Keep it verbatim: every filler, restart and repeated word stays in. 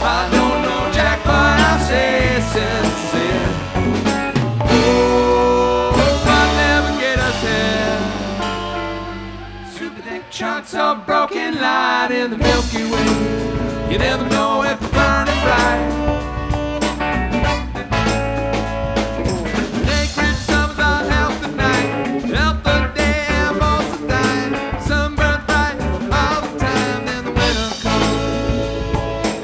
I don't know Jack, but I say sincere. Oh, I'll never get us here. Super thick chunks of broken light in the Milky Way. You never know if we're burning bright.